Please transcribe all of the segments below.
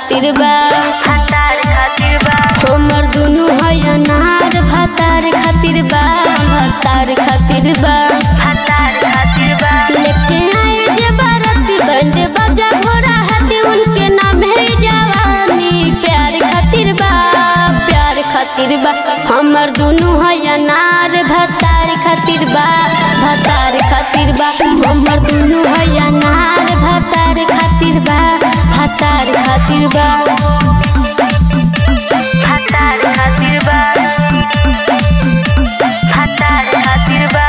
खातिर बा हमर दुनु है अनार भातार खातिर बा भातार खातिर बा लेके आए जे बाराती बैंड बाजा घोड़ा हाथी उनके नाम है जवानी प्यार खातिर बा हमर दुनु है अनार भातार खातिर बा भातार खातिर बा हमर दुनु है अनार भातार खातिर बा भातार खातिर बा भातार खातिर बा भातार खातिर बा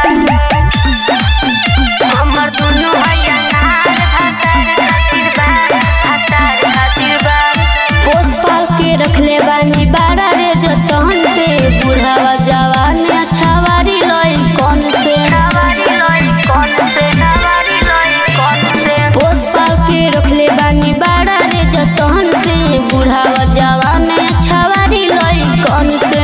हमर दुनु है अनार भातार खातिर बा भातार खातिर बा पोस पाल के रखले बानी बाड़ा रे जतन से बुढ़ावा जवान अच्छा वारी लई कौन से पोस पाल के रखले बानी बाड़ा रे जतन से बुढ़ावा जवान अच्छा वारी लई कौन से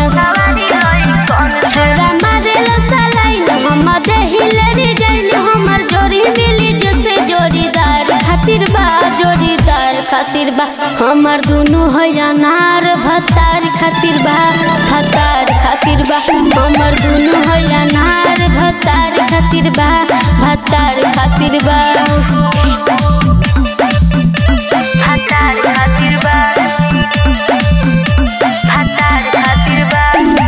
छोरा मारेल सलाइन हम देहिले रे जाइन हमर जोड़ी मिली जैसे जोड़ीदार खातिर बा हमर दुनु है अनार भातार खातिर बा भातार खातिर बा हमर दुनु है अनार भातार खातिर बा भातार खातिर बा भातार खातिर बा भातार खातिर बा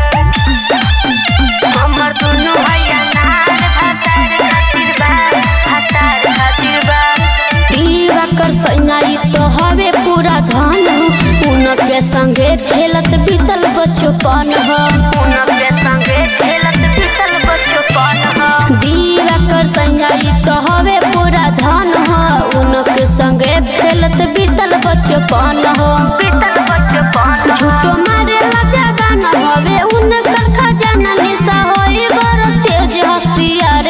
हमर दुनु है अनार भातार खातिर बा भातार खातिर बा दीवा कर सैनाई तो हवे पूरा धन उनके संगे खेलत बीतल बचपन दीवा कर सैनाई तो हवे पूरा धन उनके संगे खेलत बीतल बचपन झूठो मारे जवान हवे उनकर खजाना निशा होई बड़ तेज हसियार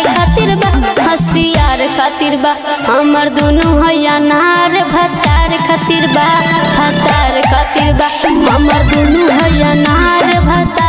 खातिर बा हमर दुनु है अनार भातार खातिर बा भातार खातिर बा हमर दुनु है अनार भातार